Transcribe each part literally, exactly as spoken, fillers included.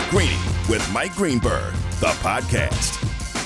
Greeny with Mike Greenberg, the podcast.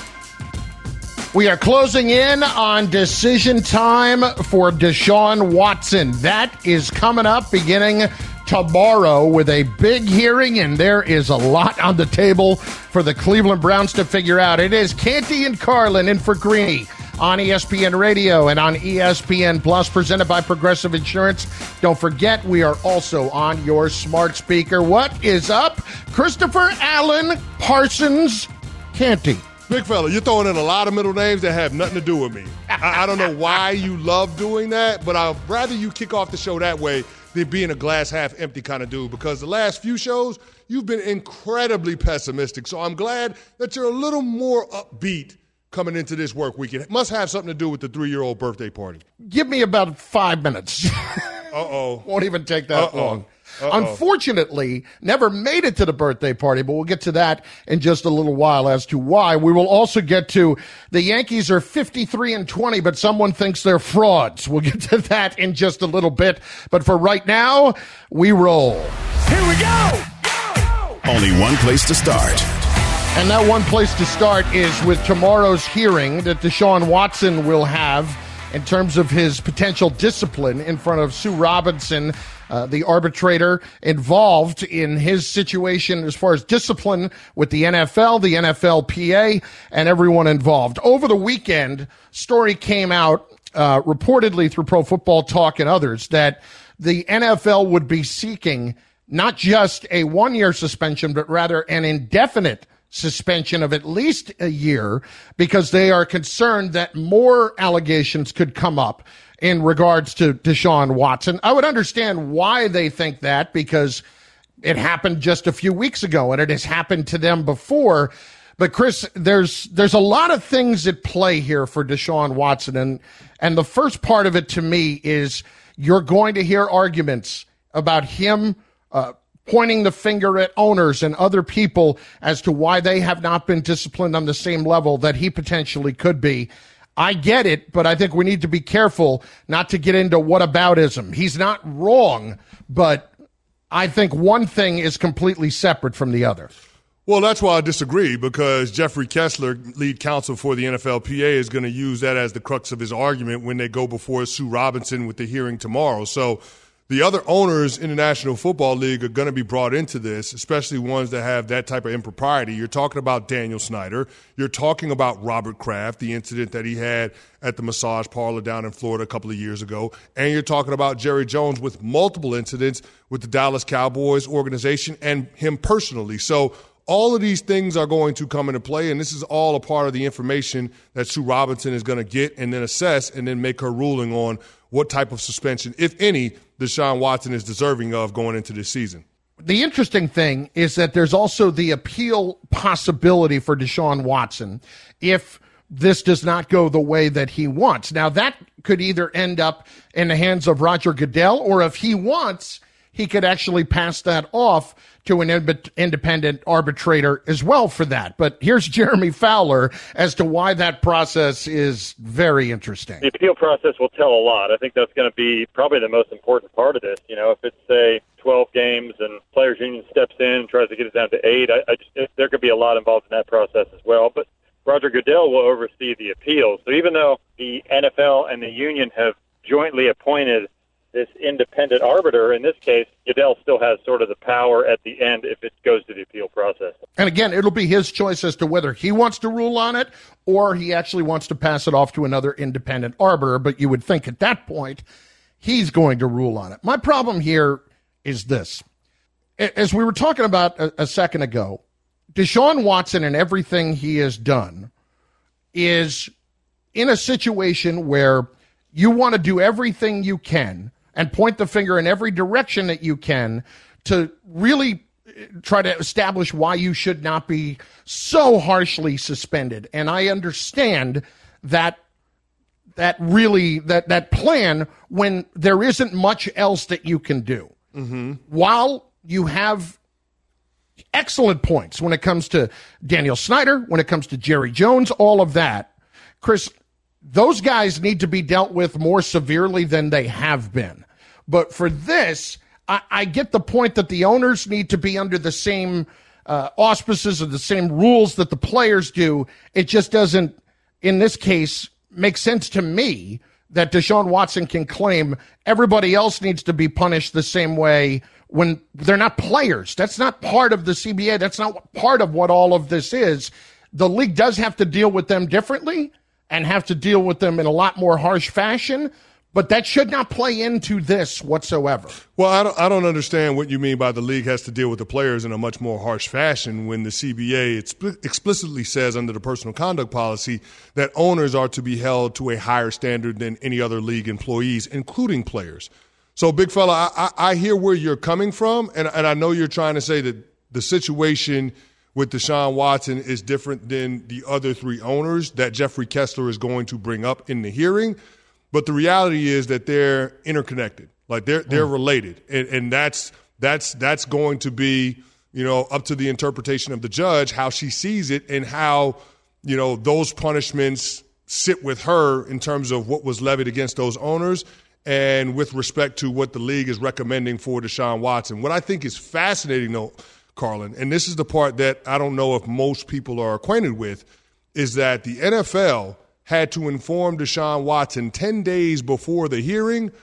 We are closing in on decision time for Deshaun Watson. That is coming up beginning tomorrow with a big hearing, and there is a lot on the table for the Cleveland Browns to figure out. It is Canty and Carlin in for Greeny on E S P N Radio and on E S P N Plus, presented by Progressive Insurance. Don't forget, we are also on your smart speaker. What is up? Christopher Allen Parsons Canty. Big fella, you're throwing in a lot of middle names that have nothing to do with me. I, I don't know why you love doing that, but I'd rather you kick off the show that way than being a glass half empty kind of dude, because the last few shows, you've been incredibly pessimistic. So I'm glad that you're a little more upbeat coming into this work weekend. It must have something to do with the three-year-old birthday party. Give me about five minutes. Uh-oh. Won't even take that Uh-oh. long. Uh-oh. Unfortunately, never made it to the birthday party, but we'll get to that in just a little while as to why. We will also get to the Yankees are fifty-three and twenty, but someone thinks they're frauds. We'll get to that in just a little bit. But for right now, we roll. Here we go! go! Only one place to start. And that one place to start is with tomorrow's hearing that Deshaun Watson will have in terms of his potential discipline in front of Sue Robinson, uh, the arbitrator involved in his situation as far as discipline with the N F L, the N F L P A, and everyone involved. Over the weekend, story came out uh, reportedly through Pro Football Talk and others that the N F L would be seeking not just a one-year suspension, but rather an indefinite suspension of at least a year, because they are concerned that more allegations could come up in regards to Deshaun Watson. I would understand why they think that, because it happened just a few weeks ago and it has happened to them before. But Chris, there's there's a lot of things at play here for Deshaun Watson, and and the first part of it to me is you're going to hear arguments about him uh pointing the finger at owners and other people as to why they have not been disciplined on the same level that he potentially could be. I get it, but I think we need to be careful not to get into whataboutism. He's not wrong, but I think one thing is completely separate from the other. Well, that's why I disagree, because Jeffrey Kessler, lead counsel for the N F L P A, is going to use that as the crux of his argument when they go before Sue Robinson with the hearing tomorrow. So the other owners in the National Football League are going to be brought into this, especially ones that have that type of impropriety. You're talking about Daniel Snyder. You're talking about Robert Kraft, the incident that he had at the massage parlor down in Florida a couple of years ago. And you're talking about Jerry Jones with multiple incidents with the Dallas Cowboys organization and him personally. So all of these things are going to come into play, and this is all a part of the information that Sue Robinson is going to get and then assess and then make her ruling on what type of suspension, if any, Deshaun Watson is deserving of going into this season. The interesting thing is that there's also the appeal possibility for Deshaun Watson if this does not go the way that he wants. Now, that could either end up in the hands of Roger Goodell, or if he wants, he could actually pass that off to an independent arbitrator as well for that. But here's Jeremy Fowler as to why that process is very interesting. The appeal process will tell a lot. I think that's going to be probably the most important part of this. You know, if it's, say, twelve games and Players Union steps in and tries to get it down to eight, I, I just, there could be a lot involved in that process as well. But Roger Goodell will oversee the appeals. So even though the N F L and the union have jointly appointed this independent arbiter, in this case, Goodell still has sort of the power at the end if it goes to the appeal process. And again, it'll be his choice as to whether he wants to rule on it or he actually wants to pass it off to another independent arbiter. But you would think at that point, he's going to rule on it. My problem here is this. As we were talking about a, a second ago, Deshaun Watson and everything he has done is in a situation where you want to do everything you can and point the finger in every direction that you can to really try to establish why you should not be so harshly suspended. And I understand that that really that that plan when there isn't much else that you can do. Mm-hmm. While you have excellent points when it comes to Daniel Snyder, when it comes to Jerry Jones, all of that, Chris, those guys need to be dealt with more severely than they have been. But for this, I, I get the point that the owners need to be under the same uh, auspices or the same rules that the players do. It just doesn't, in this case, make sense to me that Deshaun Watson can claim everybody else needs to be punished the same way when they're not players. That's not part of the C B A. That's not part of what all of this is. The league does have to deal with them differently and have to deal with them in a lot more harsh fashion, but that should not play into this whatsoever. Well, I don't, I don't understand what you mean by the league has to deal with the players in a much more harsh fashion when the C B A explicitly says under the personal conduct policy that owners are to be held to a higher standard than any other league employees, including players. So, big fella, I, I, I hear where you're coming from, and, and I know you're trying to say that the situation with Deshaun Watson is different than the other three owners that Jeffrey Kessler is going to bring up in the hearing. But the reality is that they're interconnected, like they're they're mm. related, and, and that's that's that's going to be, you know, up to the interpretation of the judge how she sees it and how, you know, those punishments sit with her in terms of what was levied against those owners and with respect to what the league is recommending for Deshaun Watson. What I think is fascinating, though, Carlin, and this is the part that I don't know if most people are acquainted with, is that the N F L had to inform Deshaun Watson ten days before the hearing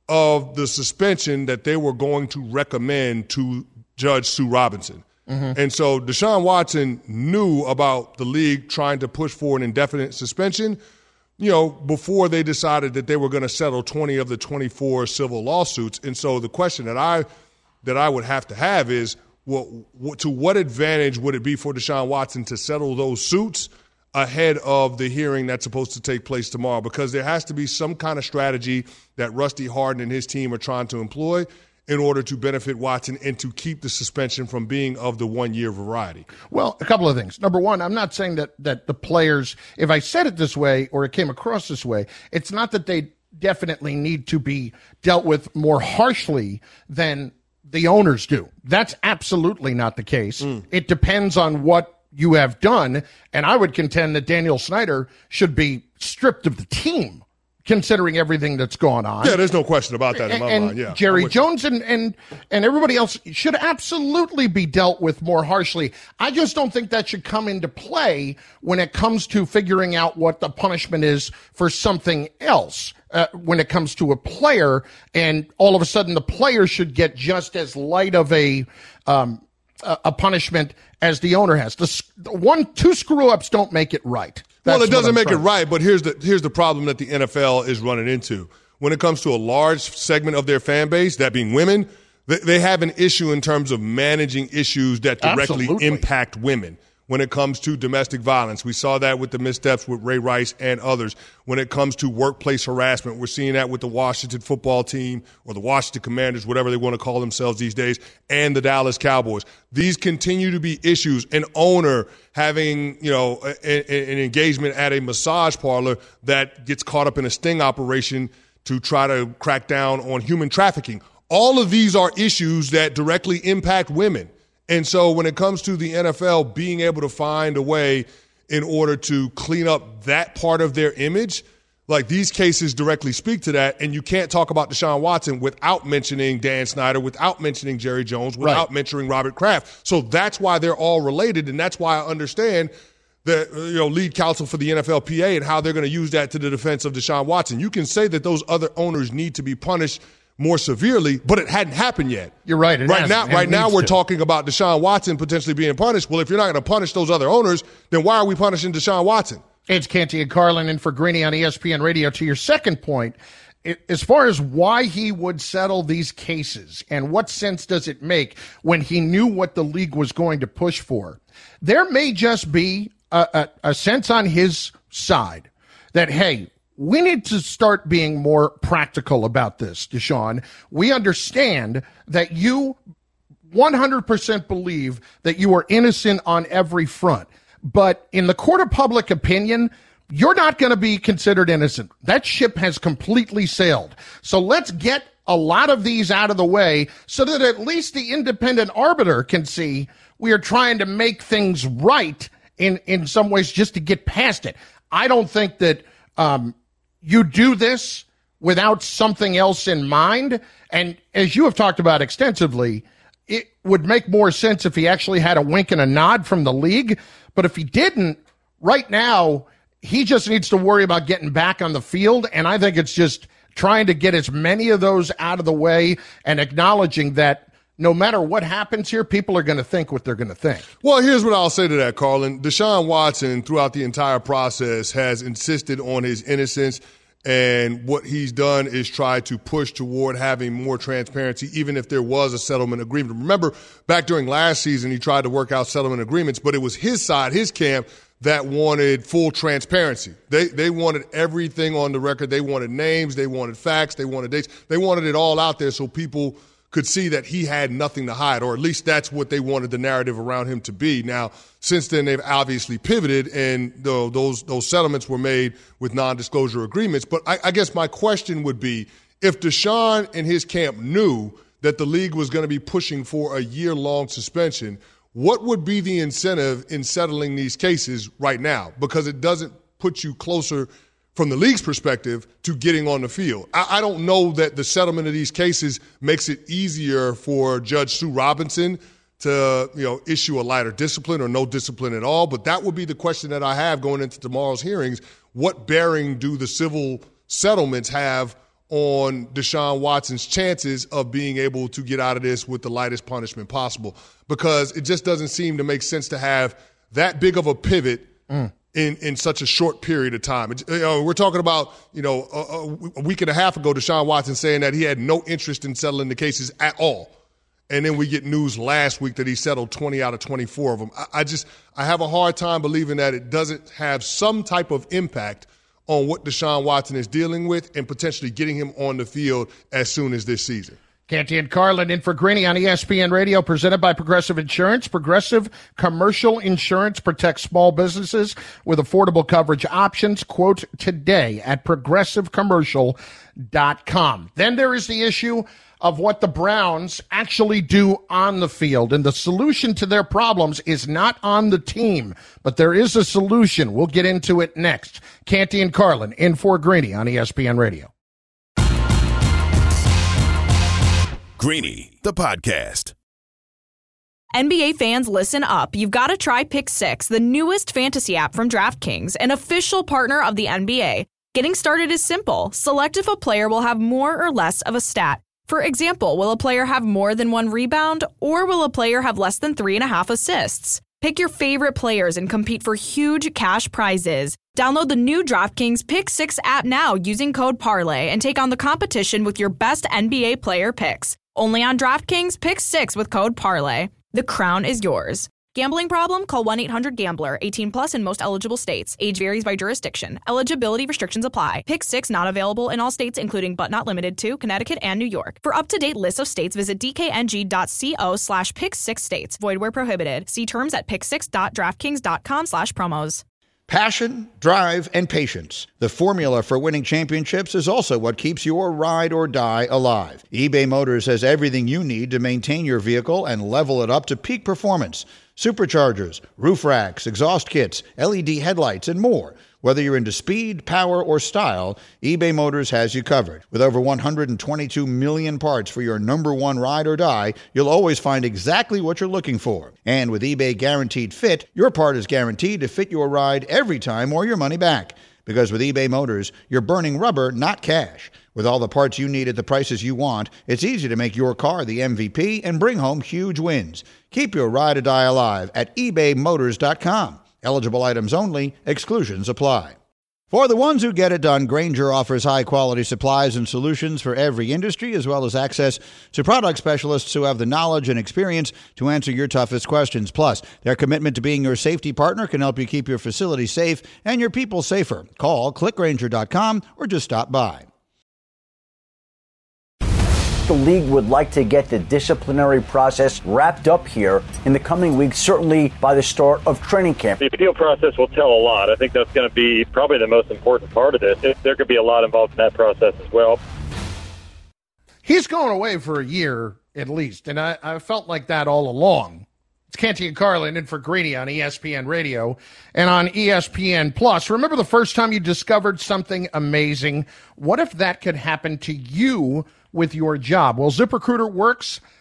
of the suspension that they were going to recommend to Judge Sue Robinson. Mm-hmm. And so Deshaun Watson knew about the league trying to push for an indefinite suspension, you know, before they decided that they were going to settle twenty of the twenty-four civil lawsuits. And so the question that I that I would have to have is, well, to what advantage would it be for Deshaun Watson to settle those suits ahead of the hearing that's supposed to take place tomorrow? Because there has to be some kind of strategy that Rusty Hardin and his team are trying to employ in order to benefit Watson and to keep the suspension from being of the one-year variety. Well, a couple of things. Number one, I'm not saying that, that the players, if I said it this way or it came across this way, it's not that they definitely need to be dealt with more harshly than the owners do. That's absolutely not the case. Mm. It depends on what you have done, and I would contend that Daniel Snyder should be stripped of the team, considering everything that's gone on. Yeah, there's no question about that in my and mind. Yeah, Jerry Jones and, and and everybody else should absolutely be dealt with more harshly. I just don't think that should come into play when it comes to figuring out what the punishment is for something else. Uh, when it comes to a player, and all of a sudden the player should get just as light of a um, a, a punishment as the owner has. The, the one, two screw ups don't make it right. That's well, it doesn't make trying. it right, but here's the here's the problem that the N F L is running into. When it comes to a large segment of their fan base, that being women, they, they have an issue in terms of managing issues that directly Absolutely. impact women. When it comes to domestic violence, we saw that with the missteps with Ray Rice and others. When it comes to workplace harassment, we're seeing that with the Washington football team or the Washington Commanders, whatever they want to call themselves these days, and the Dallas Cowboys. These continue to be issues. An owner having, you know, a, a, an engagement at a massage parlor that gets caught up in a sting operation to try to crack down on human trafficking. All of these are issues that directly impact women. And so when it comes to the N F L being able to find a way in order to clean up that part of their image, like these cases directly speak to that. And you can't talk about Deshaun Watson without mentioning Dan Snyder, without mentioning Jerry Jones, without right. mentioning Robert Kraft. So that's why they're all related. And that's why I understand the you know lead counsel for the N F L P A and how they're going to use that to the defense of Deshaun Watson. You can say that those other owners need to be punished more severely, but it hadn't happened yet. You're right. It right now, right now we're to. talking about Deshaun Watson potentially being punished. Well, if you're not going to punish those other owners, then why are we punishing Deshaun Watson? It's Canty and Carlin in for Greeny on E S P N Radio. To your second point, it, as far as why he would settle these cases and what sense does it make when he knew what the league was going to push for, there may just be a, a, a sense on his side that, hey, we need to start being more practical about this, Deshaun. We understand that you one hundred percent believe that you are innocent on every front. But in the court of public opinion, you're not going to be considered innocent. That ship has completely sailed. So let's get a lot of these out of the way so that at least the independent arbiter can see we are trying to make things right in, in some ways just to get past it. I don't think that um, – you do this without something else in mind. And as you have talked about extensively, it would make more sense if he actually had a wink and a nod from the league. But if he didn't, right now, he just needs to worry about getting back on the field. And I think it's just trying to get as many of those out of the way and acknowledging that no matter what happens here, people are going to think what they're going to think. Well, here's what I'll say to that, Carlin. Deshaun Watson, throughout the entire process, has insisted on his innocence. And what he's done is try to push toward having more transparency, even if there was a settlement agreement. Remember, back during last season, he tried to work out settlement agreements, but it was his side, his camp, that wanted full transparency. They they wanted everything on the record. They wanted names. They wanted facts. They wanted dates. They wanted it all out there so people could see that he had nothing to hide, or at least that's what they wanted the narrative around him to be. Now, since then, they've obviously pivoted, and the, those those settlements were made with non-disclosure agreements. But I, I guess my question would be, if Deshaun and his camp knew that the league was going to be pushing for a year-long suspension, what would be the incentive in settling these cases right now? Because it doesn't put you closer from the league's perspective to getting on the field. I, I don't know that the settlement of these cases makes it easier for Judge Sue Robinson to, you know, issue a lighter discipline or no discipline at all. But that would be the question that I have going into tomorrow's hearings. What bearing do the civil settlements have on Deshaun Watson's chances of being able to get out of this with the lightest punishment possible? Because it just doesn't seem to make sense to have that big of a pivot mm. in, in such a short period of time. It, you know, we're talking about, you know, a, a week and a half ago, Deshaun Watson saying that he had no interest in settling the cases at all. And then we get news last week that he settled twenty out of twenty-four of them. I, I just, I have a hard time believing that it doesn't have some type of impact on what Deshaun Watson is dealing with and potentially getting him on the field as soon as this season. Canty and Carlin in for Greeny on E S P N Radio, presented by Progressive Insurance. Progressive Commercial Insurance protects small businesses with affordable coverage options. Quote today at progressive commercial dot com. Then there is the issue of what the Browns actually do on the field. And the solution to their problems is not on the team, but there is a solution. We'll get into it next. Canty and Carlin in for Greeny on E S P N Radio. Greeny, the podcast. N B A fans, listen up. You've got to try Pick Six, the newest fantasy app from DraftKings, an official partner of the N B A. Getting started is simple. Select if a player will have more or less of a stat. For example, will a player have more than one rebound, or will a player have less than three and a half assists? Pick your favorite players and compete for huge cash prizes. Download the new DraftKings Pick Six app now using code Parlay and take on the competition with your best N B A player picks. Only on DraftKings Pick Six with code Parlay. The crown is yours. Gambling problem? Call one eight hundred gambler. eighteen plus in most eligible states. Age varies by jurisdiction. Eligibility restrictions apply. Pick Six not available in all states, including but not limited to Connecticut and New York. For up-to-date lists of states, visit dkng.co slash pick six states. Void where prohibited. See terms at pick six dot draftkings dot com slash promos. Passion, drive, and patience. The formula for winning championships is also what keeps your ride or die alive. eBay Motors has everything you need to maintain your vehicle and level it up to peak performance. Superchargers, roof racks, exhaust kits, L E D headlights, and more. Whether you're into speed, power, or style, eBay Motors has you covered. With over one hundred twenty-two million parts for your number one ride or die, you'll always find exactly what you're looking for. And with eBay Guaranteed Fit, your part is guaranteed to fit your ride every time or your money back. Because with eBay Motors, you're burning rubber, not cash. With all the parts you need at the prices you want, it's easy to make your car the M V P and bring home huge wins. Keep your ride or die alive at ebay motors dot com. Eligible items only. Exclusions apply. For the ones who get it done, Grainger offers high-quality supplies and solutions for every industry, as well as access to product specialists who have the knowledge and experience to answer your toughest questions. Plus, their commitment to being your safety partner can help you keep your facility safe and your people safer. Call click grainger dot com or just stop by. The league would like to get the disciplinary process wrapped up here in the coming weeks, certainly by the start of training camp. The appeal process will tell a lot. I think that's going to be probably the most important part of this. There could be a lot involved in that process as well. He's going away for a year at least, and I, I felt like that all along. It's Canty and Carlin in for Greeny on E S P N Radio and on E S P N Plus. Remember the first time you discovered something amazing? What if that could happen to you with your job? Well, ZipRecruiter works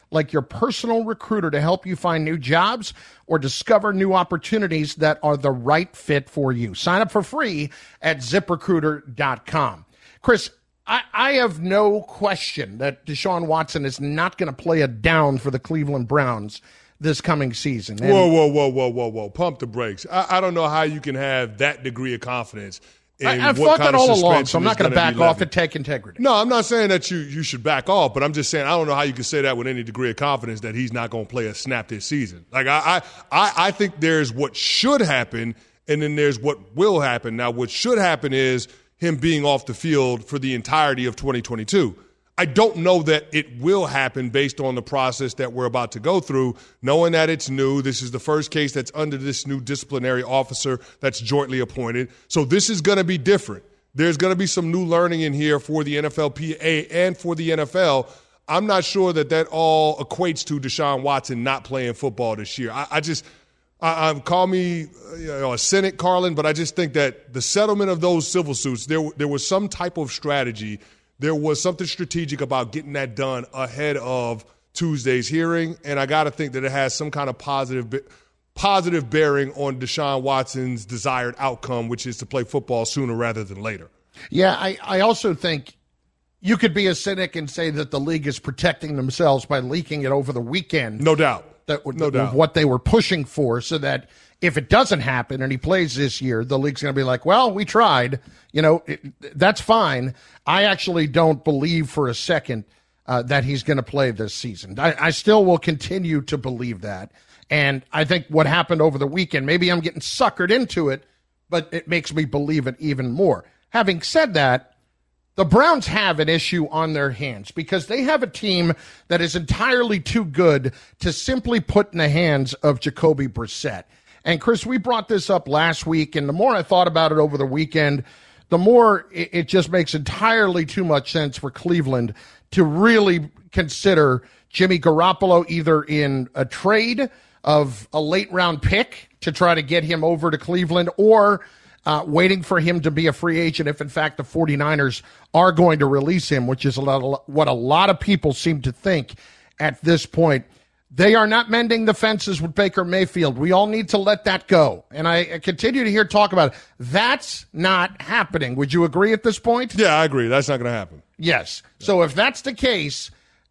like your personal recruiter to help you find new jobs or discover new opportunities that are the right fit for you. Sign up for free at zip recruiter dot com. Chris, I, I have no question that Deshaun Watson is not going to play a down for the Cleveland Browns this coming season. And whoa, whoa, whoa, whoa, whoa, whoa. Pump the brakes. I, I don't know how you can have that degree of confidence. I, I've thought that all along, so I'm not going to back off and take integrity. No, I'm not saying that you, you should back off, but I'm just saying I don't know how you can say that with any degree of confidence that he's not going to play a snap this season. Like I, I, I think there's what should happen, and then there's what will happen. Now, what should happen is him being off the field for the entirety of twenty twenty-two. I don't know that it will happen based on the process that we're about to go through, knowing that it's new. This is the first case that's under this new disciplinary officer that's jointly appointed. So this is going to be different. There's going to be some new learning in here for the N F L P A and for the N F L. I'm not sure that that all equates to Deshaun Watson not playing football this year. I, I just I, I call me you know, a cynic, Carlin, but I just think that the settlement of those civil suits, there there was some type of strategy. There was something strategic about getting that done ahead of Tuesday's hearing, and I got to think that it has some kind of positive positive bearing on Deshaun Watson's desired outcome, which is to play football sooner rather than later. Yeah, I, I also think you could be a cynic and say that the league is protecting themselves by leaking it over the weekend. No doubt. That, no doubt. What they were pushing for, so that if it doesn't happen and he plays this year, the league's going to be like, well, we tried. You know, it, that's fine. I actually don't believe for a second uh, that he's going to play this season. I, I still will continue to believe that. And I think what happened over the weekend, maybe I'm getting suckered into it, but it makes me believe it even more. Having said that, the Browns have an issue on their hands because they have a team that is entirely too good to simply put in the hands of Jacoby Brissett. And, Chris, we brought this up last week, and the more I thought about it over the weekend, the more it, it just makes entirely too much sense for Cleveland to really consider Jimmy Garoppolo either in a trade of a late-round pick to try to get him over to Cleveland or uh, waiting for him to be a free agent if, in fact, the 49ers are going to release him, which is a lot, what a lot of people seem to think at this point. They are not mending the fences with Baker Mayfield. We all need to let that go. And I continue to hear talk about it. That's not happening. Would you agree at this point? Yeah, I agree. That's not going to happen. Yes. So if that's the case,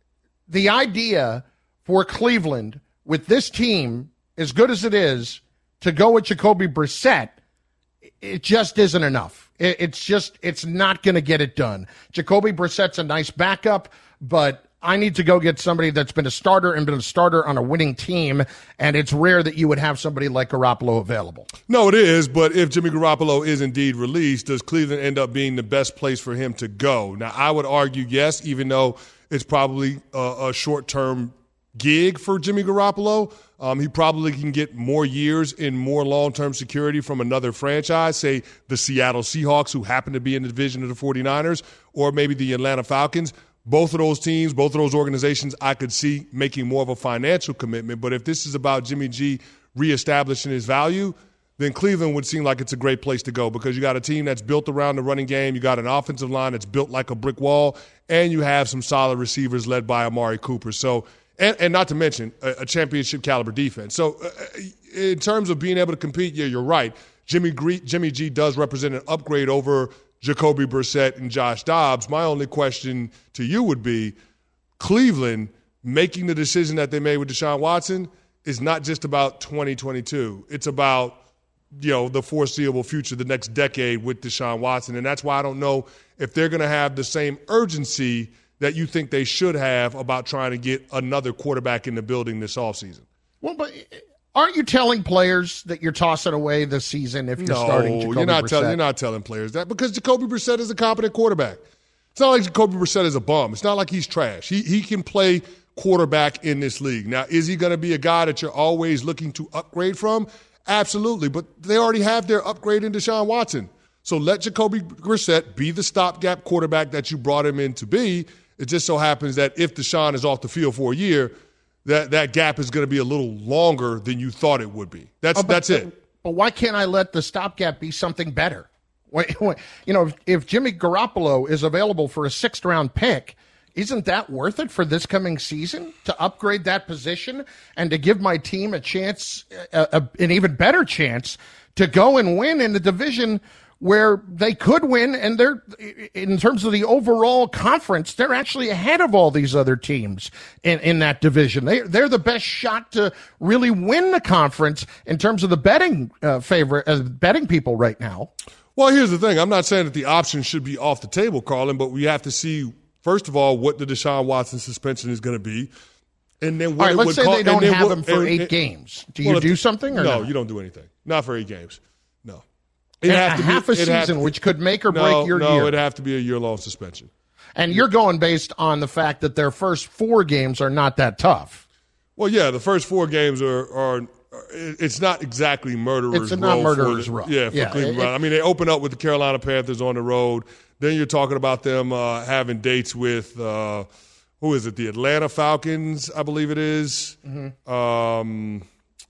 the idea for Cleveland with this team, as good as it is, to go with Jacoby Brissett, it just isn't enough. It's just, it's not going to get it done. Jacoby Brissett's a nice backup, but I need to go get somebody that's been a starter and been a starter on a winning team, and it's rare that you would have somebody like Garoppolo available. No, it is, but if Jimmy Garoppolo is indeed released, does Cleveland end up being the best place for him to go? Now, I would argue yes, even though it's probably a, a short-term gig for Jimmy Garoppolo. Um, he probably can get more years in more long-term security from another franchise, say the Seattle Seahawks, who happen to be in the division of the 49ers, or maybe the Atlanta Falcons. Both of those teams, both of those organizations, I could see making more of a financial commitment. But if this is about Jimmy G reestablishing his value, then Cleveland would seem like it's a great place to go because you got a team that's built around the running game, you got an offensive line that's built like a brick wall, and you have some solid receivers led by Amari Cooper. So, and, and not to mention a, a championship caliber defense. So uh, in terms of being able to compete, yeah, you're right. Jimmy, G, Jimmy G does represent an upgrade over Jacoby Brissett and Josh Dobbs. My only question to you would be, Cleveland making the decision that they made with Deshaun Watson is not just about twenty twenty-two. It's about, you know, the foreseeable future, the next decade with Deshaun Watson. And that's why I don't know if they're going to have the same urgency that you think they should have about trying to get another quarterback in the building this offseason. Well, but aren't you telling players that you're tossing away this season if you're no, starting Jacoby you're not Brissett? telling you're not telling players that because Jacoby Brissett is a competent quarterback. It's not like Jacoby Brissett is a bum. It's not like he's trash. He he can play quarterback in this league. Now, is he going to be a guy that you're always looking to upgrade from? Absolutely, but they already have their upgrade in Deshaun Watson. So let Jacoby Brissett be the stopgap quarterback that you brought him in to be. It just so happens that if Deshaun is off the field for a year, that that gap is going to be a little longer than you thought it would be. That's oh, but, that's it. But why can't I let the stopgap be something better? Wait, wait, you know, if, if Jimmy Garoppolo is available for a sixth-round pick isn't that worth it for this coming season to upgrade that position and to give my team a chance, a, a, an even better chance to go and win in the division where they could win, and they're, in terms of the overall conference, they're actually ahead of all these other teams in, in that division. They, they're the best shot to really win the conference in terms of the betting uh, favorite, uh, betting people right now. Well, here's the thing. I'm not saying that the option should be off the table, Carlin, but we have to see, first of all, what the Deshaun Watson suspension is going to be. And then what all right, it let's would say call, they don't have what, him for and, eight and, games. Do well, you do the, something or no? no? You don't do anything. Not for eight games. No. It And has a to half be, a season, to, which could make or no, break your no, year. No, it'd have to be a year-long suspension. And you're going based on the fact that their first four games are not that tough. Well, yeah, the first four games are, are it's not exactly murderer's It's row. not murderer's for the, row. Yeah, for yeah, Cleveland it, Browns. I mean, they open up with the Carolina Panthers on the road. Then you're talking about them uh, having dates with, uh, who is it, the Atlanta Falcons, I believe it is. Mm-hmm. Um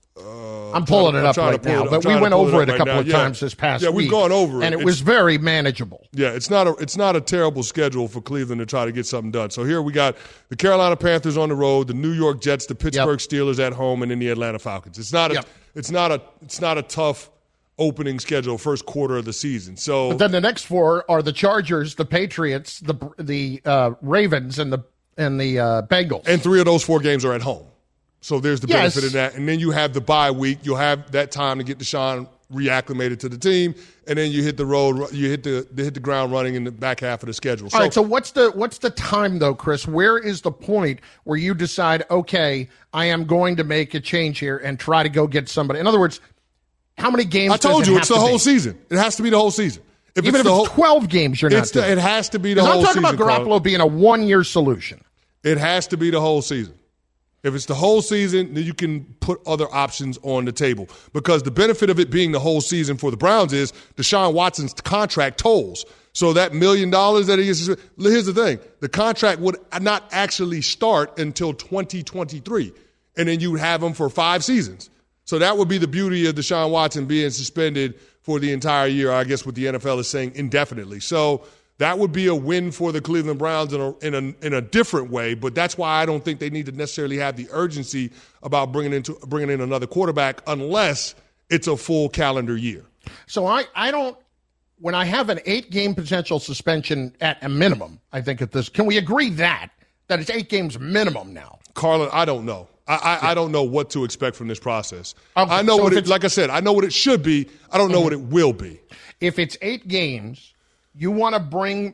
Uh, I'm pulling to, it up right now, it, but we went over it, it a couple right of yeah. times this past yeah, week. Yeah, we've gone over it. And it it's, was very manageable. Yeah, it's not a it's not a terrible schedule for Cleveland to try to get something done. So here we got the Carolina Panthers on the road, the New York Jets, the Pittsburgh yep. Steelers at home, and then the Atlanta Falcons. It's not a yep. it's not a it's not a tough opening schedule first quarter of the season. So But then the next four are the Chargers, the Patriots, the the uh, Ravens, and the and the uh, Bengals. And three of those four games are at home. So there's the yes. benefit of that. And then you have the bye week. You'll have that time to get Deshaun reacclimated to the team, and then you hit the road, you hit the, the hit the ground running in the back half of the schedule. So, All right, so what's the what's the time though, Chris? Where is the point where you decide, okay, I am going to make a change here and try to go get somebody? In other words, how many games? I told does it you have it's the to whole be? season. It has to be the whole season. If Even it's if the it's whole, twelve games, you're not it's the, doing it has to be the whole whole season. I'm talking season, about Garoppolo Carl. being a one-year solution. It has to be the whole season. If it's the whole season, then you can put other options on the table. Because the benefit of it being the whole season for the Browns is Deshaun Watson's contract tolls. So that million dollars that he is, here's the thing. The contract would not actually start until twenty twenty-three. And then you would have him for five seasons. So that would be the beauty of Deshaun Watson being suspended for the entire year, I guess what the N F L is saying indefinitely. So that would be a win for the Cleveland Browns in a, in a in a different way, but that's why I don't think they need to necessarily have the urgency about bringing in, to, bringing in another quarterback unless it's a full calendar year. So I, I don't – when I have an eight-game potential suspension at a minimum, I think at this – can we agree that, that it's eight games minimum now? Carlin, I don't know. I, I, yeah. I don't know what to expect from this process. Okay, I know so what it – it's, like I said, I know what it should be. I don't know mm-hmm. what it will be. If it's eight games – you want to bring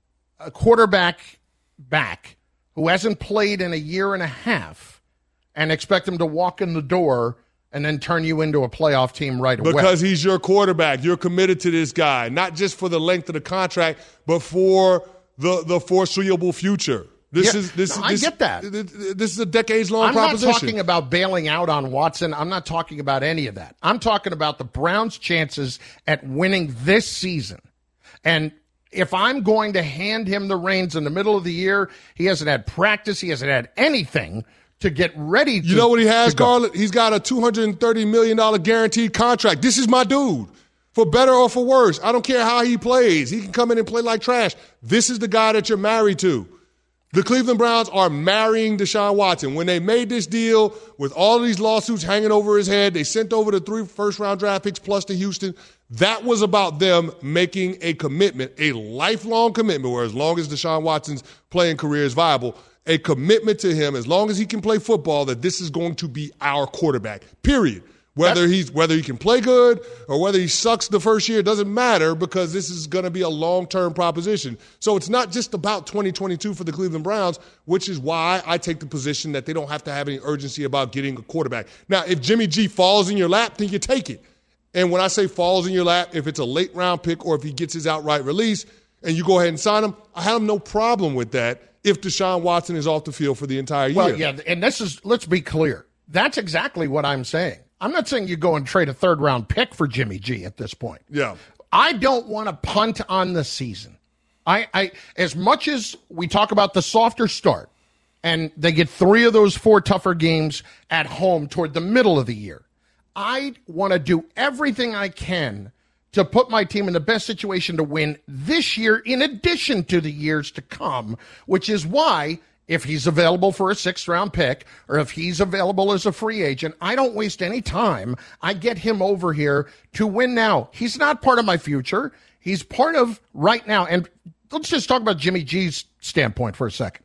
a quarterback back who hasn't played in a year and a half and expect him to walk in the door and then turn you into a playoff team right away. Because he's your quarterback. You're committed to this guy, not just for the length of the contract, but for the, the foreseeable future. This yeah, is this. no, this I get that. This is a decades-long I'm proposition. I'm not talking about bailing out on Watson. I'm not talking about any of that. I'm talking about the Browns' chances at winning this season. And if I'm going to hand him the reins in the middle of the year, he hasn't had practice, he hasn't had anything to get ready to You know what he has, Garland? He's got a two hundred thirty million dollars guaranteed contract. This is my dude. For better or for worse. I don't care how he plays. He can come in and play like trash. This is the guy that you're married to. The Cleveland Browns are marrying Deshaun Watson. When they made this deal with all of these lawsuits hanging over his head, they sent over the three first-round draft picks plus to Houston. That was about them making a commitment, a lifelong commitment, where as long as Deshaun Watson's playing career is viable, a commitment to him, as long as he can play football, that this is going to be our quarterback, period. Whether he's whether he can play good or whether he sucks the first year, doesn't matter, because this is going to be a long-term proposition. So it's not just about twenty twenty-two for the Cleveland Browns, which is why I take the position that they don't have to have any urgency about getting a quarterback. Now, if Jimmy G falls in your lap, then you take it. And when I say falls in your lap, if it's a late-round pick or if he gets his outright release and you go ahead and sign him, I have no problem with that if Deshaun Watson is off the field for the entire year. Well, yeah, and this is, let's be clear. That's exactly what I'm saying. I'm not saying you go and trade a third-round pick for Jimmy G at this point. Yeah. I don't want to punt on the season. I, I as much as we talk about the softer start, and they get three of those four tougher games at home toward the middle of the year, I want to do everything I can to put my team in the best situation to win this year in addition to the years to come, which is why if he's available for a sixth-round pick or if he's available as a free agent, I don't waste any time. I get him over here to win now. He's not part of my future. He's part of right now. And let's just talk about Jimmy G's standpoint for a second.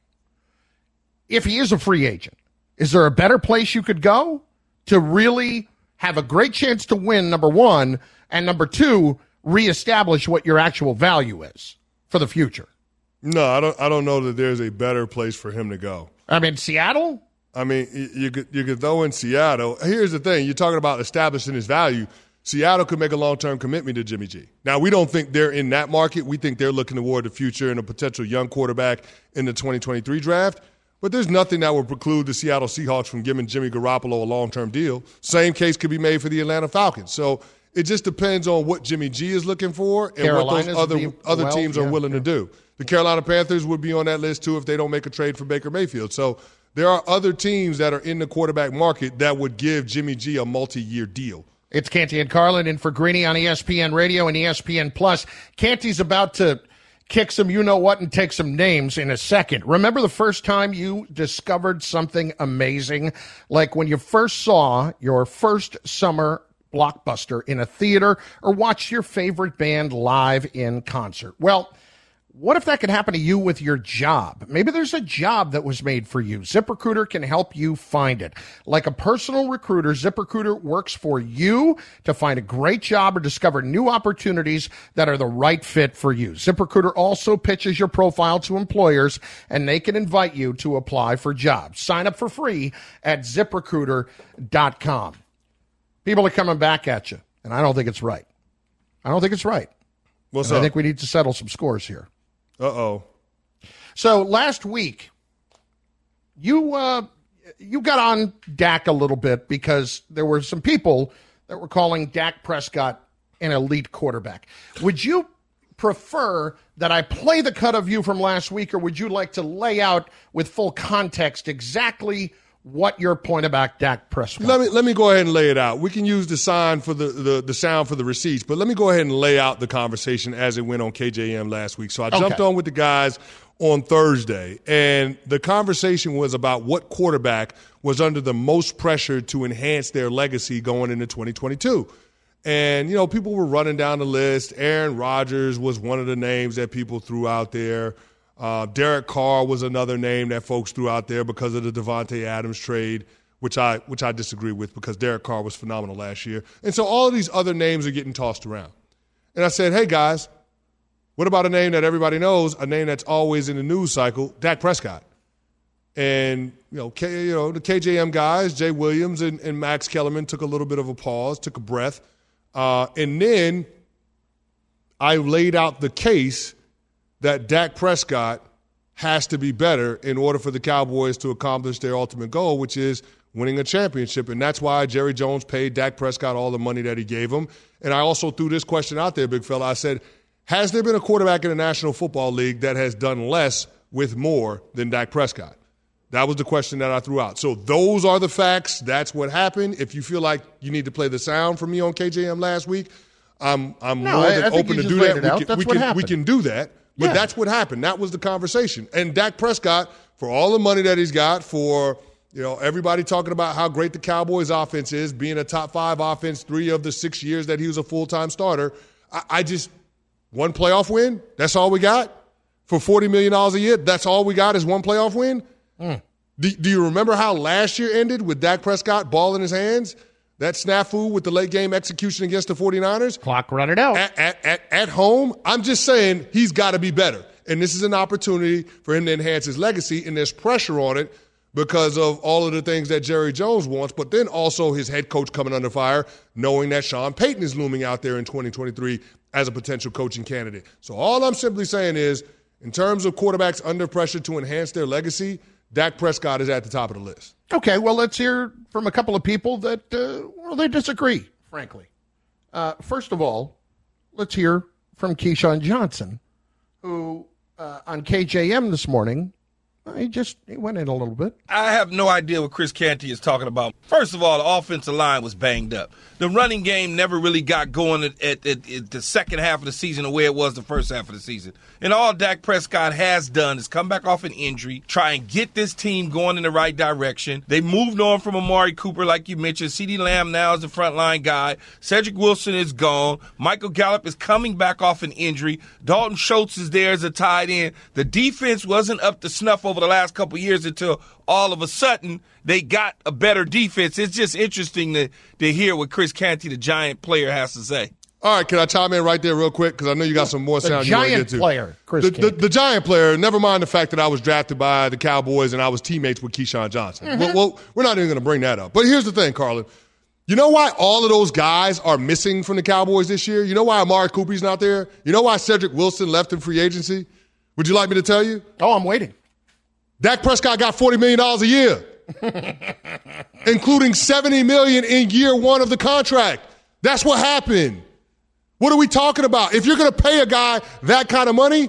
If he is a free agent, is there a better place you could go to really have a great chance to win, number one, and number two, reestablish what your actual value is for the future? No, I don't. I don't know that there's a better place for him to go. I mean, Seattle. I mean, you could you could throw in Seattle. Here's the thing: you're talking about establishing his value. Seattle could make a long-term commitment to Jimmy G. Now, we don't think they're in that market. We think they're looking toward the future and a potential young quarterback in the twenty twenty-three draft. But there's nothing that would preclude the Seattle Seahawks from giving Jimmy Garoppolo a long-term deal. Same case could be made for the Atlanta Falcons. So it just depends on what Jimmy G is looking for and Carolina's what those other be, other well, teams yeah, are willing yeah. to do. The Carolina Panthers would be on that list, too, if they don't make a trade for Baker Mayfield. So there are other teams that are in the quarterback market that would give Jimmy G a multi-year deal. It's Canty and Carlin in for Greeny on E S P N Radio and E S P N Plus. Canty's about to kick some you-know-what and take some names in a second. Remember the first time you discovered something amazing? Like when you first saw your first summer blockbuster in a theater or watched your favorite band live in concert. Well, what if that could happen to you with your job? Maybe there's a job that was made for you. ZipRecruiter can help you find it. Like a personal recruiter, ZipRecruiter works for you to find a great job or discover new opportunities that are the right fit for you. ZipRecruiter also pitches your profile to employers, and they can invite you to apply for jobs. Sign up for free at zip recruiter dot com. People are coming back at you, and I don't think it's right. I don't think it's right. What's and up? I think we need to settle some scores here. Uh-oh. So last week, you uh, you got on Dak a little bit because there were some people that were calling Dak Prescott an elite quarterback. Would you prefer that I play the cut of you from last week, or would you like to lay out with full context exactly what your point about Dak Prescott? Let me let me go ahead and lay it out. We can use the sign for the, the, the sound for the receipts, but let me go ahead and lay out the conversation as it went on K J M last week. So I jumped Okay. on with the guys on Thursday, and the conversation was about what quarterback was under the most pressure to enhance their legacy going into twenty twenty-two. And, you know, people were running down the list. Aaron Rodgers was one of the names that people threw out there. Uh, Derek Carr was another name that folks threw out there because of the Devontae Adams trade, which I which I disagree with because Derek Carr was phenomenal last year. And so all of these other names are getting tossed around. And I said, hey, guys, what about a name that everybody knows, a name that's always in the news cycle, Dak Prescott? And, you know, K, you know the K J M guys, Jay Williams and, and Max Kellerman took a little bit of a pause, took a breath. Uh, and then I laid out the case that Dak Prescott has to be better in order for the Cowboys to accomplish their ultimate goal, which is winning a championship. And that's why Jerry Jones paid Dak Prescott all the money that he gave him. And I also threw this question out there, big fella. I said, has there been a quarterback in the National Football League that has done less with more than Dak Prescott? That was the question that I threw out. So those are the facts. That's what happened. If you feel like you need to play the sound from me on K J M last week, I'm, I'm No, more I- than I think open you to just do laid that. it We out. can, That's we, what can, we happened. can do that. But Yeah. that's what happened. That was the conversation. And Dak Prescott, for all the money that he's got, for you know everybody talking about how great the Cowboys offense is, being a top five offense three of the six years that he was a full-time starter, I, I just, one playoff win, that's all we got? For forty million dollars a year, that's all we got is one playoff win? Mm. Do, do you remember how last year ended with Dak Prescott ball in his hands? That snafu with the late game execution against the 49ers? Clock run it out. At, at, at, at home, I'm just saying he's got to be better. And this is an opportunity for him to enhance his legacy, and there's pressure on it because of all of the things that Jerry Jones wants, but then also his head coach coming under fire, knowing that Sean Payton is looming out there in twenty twenty-three as a potential coaching candidate. So all I'm simply saying is, in terms of quarterbacks under pressure to enhance their legacy, Dak Prescott is at the top of the list. Okay, well, let's hear from a couple of people that, uh, well, they disagree, frankly. Uh, first of all, let's hear from Keyshawn Johnson, who uh, on K J M this morning He just he went in a little bit. I have no idea what Chris Canty is talking about. First of all, the offensive line was banged up. The running game never really got going at, at, at, at the second half of the season the way it was the first half of the season. And all Dak Prescott has done is come back off an injury, try and get this team going in the right direction. They moved on from Amari Cooper, like you mentioned. CeeDee Lamb now is the frontline guy. Cedric Wilson is gone. Michael Gallup is coming back off an injury. Dalton Schultz is there as a tight end. The defense wasn't up to snuff over the last couple years until all of a sudden they got a better defense. It's just interesting to, to hear what Chris Canty, the Giant player, has to say. All right, can I chime in right there real quick? Because I know you got some more the sound you want to Giant get to. player, Chris the, Canty. the, the Giant player, never mind the fact that I was drafted by the Cowboys and I was teammates with Keyshawn Johnson. Mm-hmm. Well, well, we're not even going to bring that up. But here's the thing, Carlin. You know why all of those guys are missing from the Cowboys this year? You know why Amari Cooper's not there? You know why Cedric Wilson left in free agency? Would you like me to tell you? Oh, I'm waiting. Dak Prescott got forty million dollars a year, including seventy million dollars in year one of the contract. That's what happened. What are we talking about? If you're going to pay a guy that kind of money,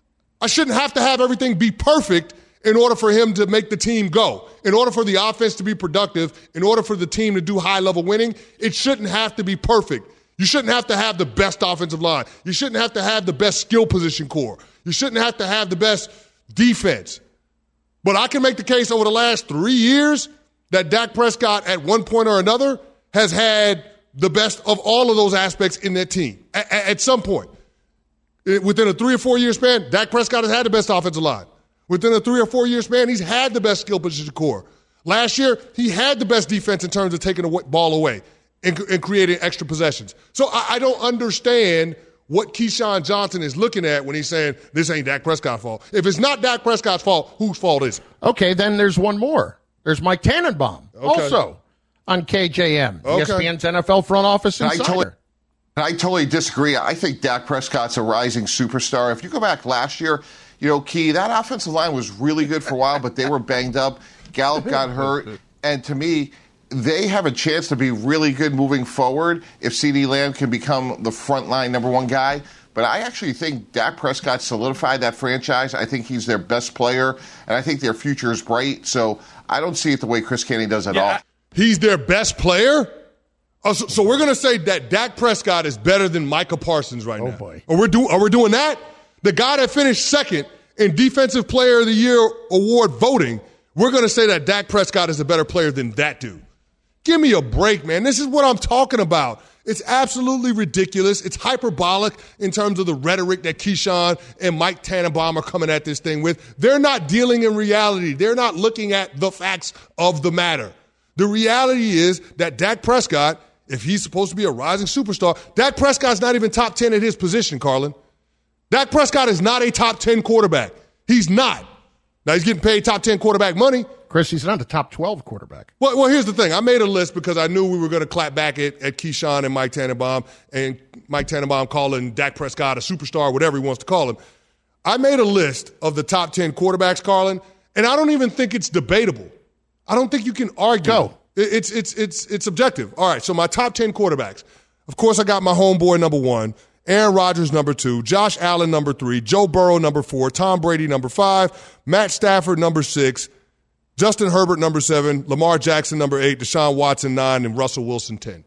I shouldn't have to have everything be perfect in order for him to make the team go. In order for the offense to be productive, in order for the team to do high-level winning, it shouldn't have to be perfect. You shouldn't have to have the best offensive line. You shouldn't have to have the best skill position core. You shouldn't have to have the best defense. But I can make the case over the last three years that Dak Prescott at one point or another has had the best of all of those aspects in that team. At, at some point. Within a three or four year span, Dak Prescott has had the best offensive line. Within a three or four year span, he's had the best skill position core. Last year, he had the best defense in terms of taking the ball away and, and creating extra possessions. So I, I don't understand what Keyshawn Johnson is looking at when he's saying this ain't Dak Prescott's fault. If it's not Dak Prescott's fault, whose fault is it? Okay, then there's one more. There's Mike Tannenbaum, okay. also on K J M, okay. E S P N's N F L front office insider. I totally, I totally disagree. I think Dak Prescott's a rising superstar. If you go back last year, you know, Key, that offensive line was really good for a while, but they were banged up. Gallup got hurt. And to me, they have a chance to be really good moving forward if CeeDee Lamb can become the frontline number one guy. But I actually think Dak Prescott solidified that franchise. I think he's their best player, and I think their future is bright. So I don't see it the way Chris Canty does at yeah. all. He's their best player? Oh, so, so we're going to say that Dak Prescott is better than Micah Parsons right oh, now. Oh, boy. Are we, do, are we doing that? The guy that finished second in Defensive Player of the Year award voting, we're going to say that Dak Prescott is a better player than that dude. Give me a break, man. This is what I'm talking about. It's absolutely ridiculous. It's hyperbolic in terms of the rhetoric that Keyshawn and Mike Tannenbaum are coming at this thing with. They're not dealing in reality. They're not looking at the facts of the matter. The reality is that Dak Prescott, if he's supposed to be a rising superstar, Dak Prescott's not even top ten at his position, Carlin. Dak Prescott is not a top ten quarterback. He's not. Now, he's getting paid top ten quarterback money. Chris, he's not a top twelve quarterback. Well, well, here's the thing. I made a list because I knew we were going to clap back at, at Keyshawn and Mike Tannenbaum, and Mike Tannenbaum calling Dak Prescott a superstar, whatever he wants to call him. I made a list of the top ten quarterbacks, Carlin, and I don't even think it's debatable. I don't think you can argue. Go. It, it's, it's, it's, it's objective. All right, so my top ten quarterbacks. Of course, I got my homeboy number one. Aaron Rodgers, number two. Josh Allen, number three. Joe Burrow, number four. Tom Brady, number five. Matt Stafford, number six. Justin Herbert, number seven. Lamar Jackson, number eight. Deshaun Watson, nine. And Russell Wilson, ten.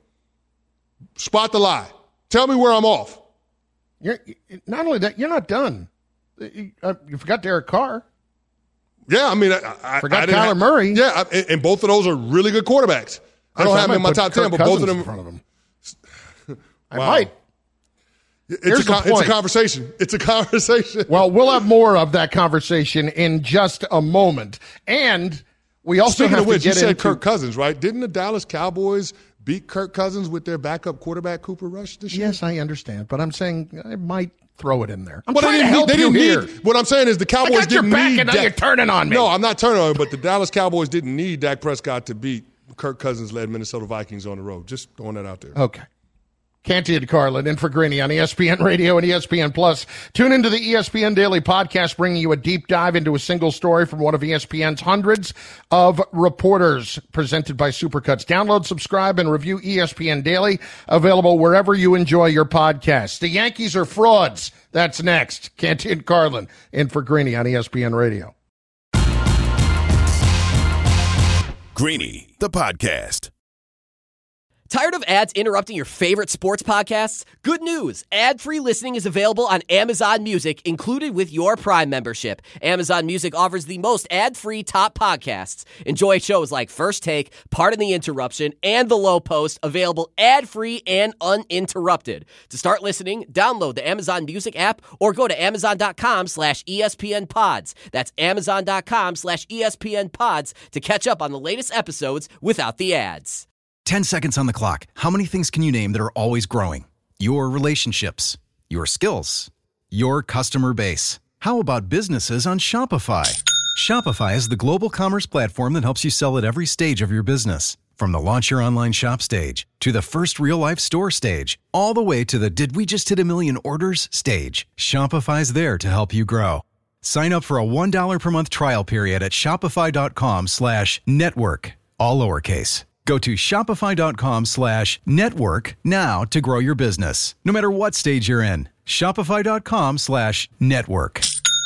Spot the lie. Tell me where I'm off. You're, not only that, you're not done. You, uh, you forgot Derek Carr. Yeah, I mean, I, I forgot I Kyler have, Murray. Yeah, I, and, and both of those are really good quarterbacks. I don't I have them in my top Kirk ten, but Cousins both of them in front of him. I wow. might. It's Here's a, the it's point. a conversation. It's a conversation. Well, we'll have more of that conversation in just a moment. And we also Speaking have of which, to get you said into Kirk Cousins, right? Didn't the Dallas Cowboys beat Kirk Cousins with their backup quarterback Cooper Rush this year? Yes, I understand, but I'm saying I might throw it in there. I'm well, trying they to didn't, help they you didn't here. Need, what I'm saying is the Cowboys I got your didn't back need and now Dak. you're turning on me. No, I'm not turning on you, but the Dallas Cowboys didn't need Dak Prescott to beat Kirk Cousins-led Minnesota Vikings on the road. Just throwing that out there. Okay. Canty and Carlin in for Greeny on E S P N Radio and E S P N Plus. Tune into the E S P N Daily Podcast, bringing you a deep dive into a single story from one of E S P N's hundreds of reporters, presented by Supercuts. Download, subscribe, and review E S P N Daily, available wherever you enjoy your podcasts. The Yankees are frauds. That's next. Canty and Carlin in for Greeny on E S P N Radio. Greeny, the podcast. Tired of ads interrupting your favorite sports podcasts? Good news! Ad-free listening is available on Amazon Music, included with your Prime membership. Amazon Music offers the most ad-free top podcasts. Enjoy shows like First Take, Pardon the Interruption, and The Low Post, available ad-free and uninterrupted. To start listening, download the Amazon Music app or go to amazon.com slash ESPN pods. That's amazon.com slash ESPN pods to catch up on the latest episodes without the ads. ten seconds on the clock. How many things can you name that are always growing? Your relationships, your skills, your customer base. How about businesses on Shopify? Shopify is the global commerce platform that helps you sell at every stage of your business. From the launch your online shop stage to the first real-life store stage, all the way to the did we just hit a million orders stage. Shopify's there to help you grow. Sign up for a one dollar per month trial period at shopify.com slash network, all lowercase. Go to shopify.com slash network now to grow your business, no matter what stage you're in. Shopify.com slash network.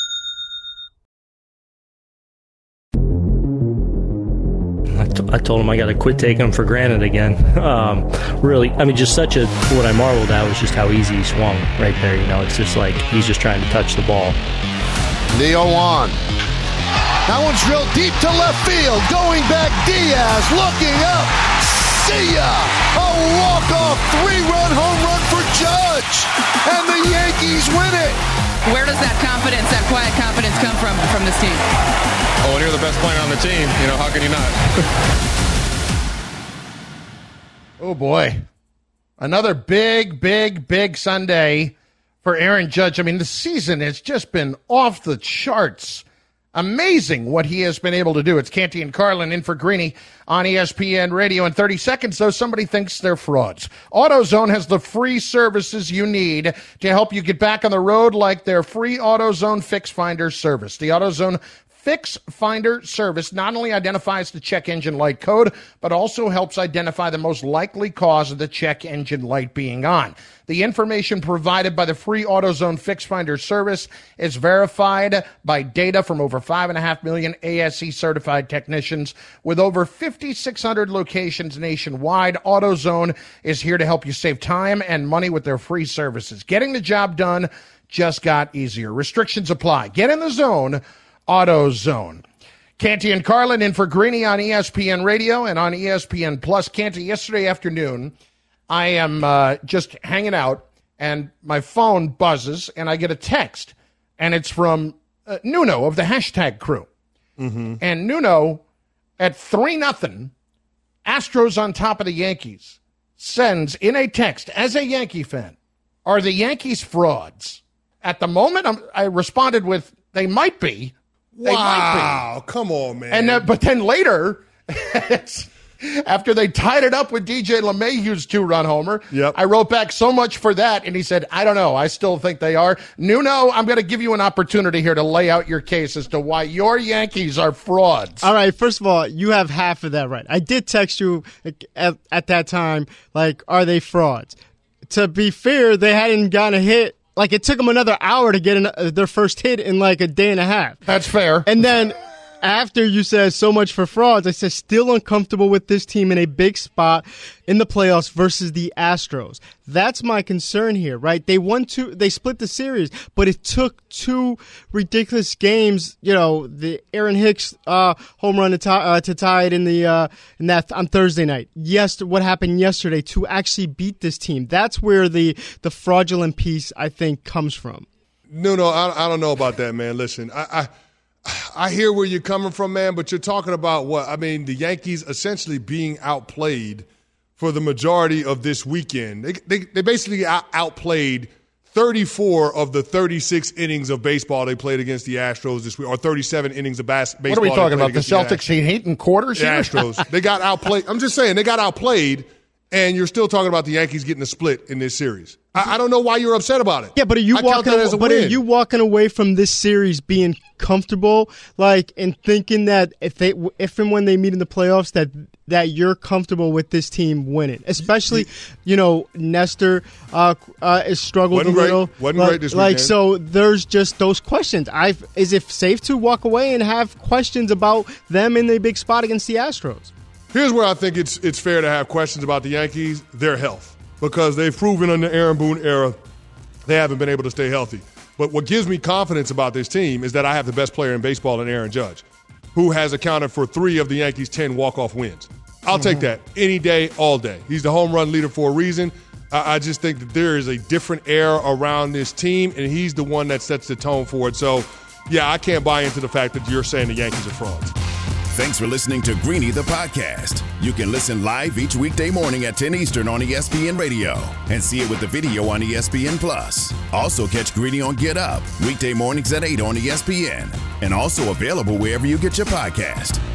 I, t- I told him I got to quit taking him for granted again. Um, really, I mean, just such a, what I marveled at was just how easy he swung right there. You know, it's just like he's just trying to touch the ball. The oh one. That one's drilled deep to left field. Going back, Diaz looking up. See ya! A walk-off three-run home run for Judge. And the Yankees win it. Where does that confidence, that quiet confidence come from from this team? Oh, when you're the best player on the team, you know, how can you not? Oh, boy. Another big, big, big Sunday for Aaron Judge. I mean, the season has just been off the charts. Amazing what he has been able to do. It's Canty and Carlin in for Greeny on E S P N Radio. In thirty seconds, though, somebody thinks they're frauds. AutoZone has the free services you need to help you get back on the road, like their free AutoZone Fix Finder service. The AutoZone Fix Finder service not only identifies the check engine light code, but also helps identify the most likely cause of the check engine light being on. The information provided by the free AutoZone Fix Finder service is verified by data from over five point five million A S E certified technicians with over five thousand six hundred locations nationwide. AutoZone is here to help you save time and money with their free services. Getting the job done just got easier. Restrictions apply. Get in the zone. AutoZone. Canty and Carlin in for Greeny on E S P N Radio and on E S P N Plus. Canty, yesterday afternoon, I am uh, just hanging out, and my phone buzzes, and I get a text, and it's from uh, Nuno of the hashtag crew. Mm-hmm. And Nuno, at three nothing, Astros on top of the Yankees, sends in a text, as a Yankee fan, are the Yankees frauds? At the moment, I'm, I responded with, they might be. They wow, might be. Come on, man. And uh, but then later, after they tied it up with D J LeMahieu's two-run homer, yep. I wrote back so much for that, and he said, I don't know, I still think they are. Nuno, I'm going to give you an opportunity here to lay out your case as to why your Yankees are frauds. All right, first of all, you have half of that right. I did text you at, at that time, like, are they frauds? To be fair, they hadn't gotten a hit. Like, it took them another hour to get an, uh, their first hit in, like, a day and a half. That's fair. And then after you said so much for frauds, I said still uncomfortable with this team in a big spot in the playoffs versus the Astros. That's my concern here, right? They won two, they split the series, but it took two ridiculous games. You know, the Aaron Hicks uh, home run to tie, uh, to tie it in the uh, in that on Thursday night. Yes, what happened yesterday to actually beat this team. That's where the the fraudulent piece I think comes from. No, no, I, I don't know about that, man. Listen, I. I I hear where you're coming from, man, but you're talking about what? I mean, the Yankees essentially being outplayed for the majority of this weekend. They they, they basically out, outplayed thirty-four of the thirty-six innings of baseball they played against the Astros this week, or thirty-seven innings of bas- baseball. What are we talking about? The Celtics the eight in quarters the here? Astros. They got outplayed. I'm just saying, they got outplayed, and you're still talking about the Yankees getting a split in this series. I, I don't know why you're upset about it. Yeah, but are you I walking? Away, but win. Are you walking away from this series being comfortable, like, and thinking that if they, if and when they meet in the playoffs, that that you're comfortable with this team winning? Especially, you know, Nestor uh, uh, has struggled Wasn't a little. Great. Wasn't like, great this like weekend. So, there's just those questions. I is it safe to walk away and have questions about them in the big spot against the Astros? Here's where I think it's it's fair to have questions about the Yankees, their health, because they've proven in the Aaron Boone era they haven't been able to stay healthy. But what gives me confidence about this team is that I have the best player in baseball in Aaron Judge, who has accounted for three of the Yankees' ten walk-off wins. I'll mm-hmm. take that any day, all day. He's the home run leader for a reason. I, I just think that there is a different air around this team, and he's the one that sets the tone for it. So, yeah, I can't buy into the fact that you're saying the Yankees are frauds. Thanks for listening to Greeny the Podcast. You can listen live each weekday morning at ten Eastern on E S P N Radio and see it with the video on E S P N Plus. Also catch Greeny on Get Up, weekday mornings at eight on E S P N, and also available wherever you get your podcast.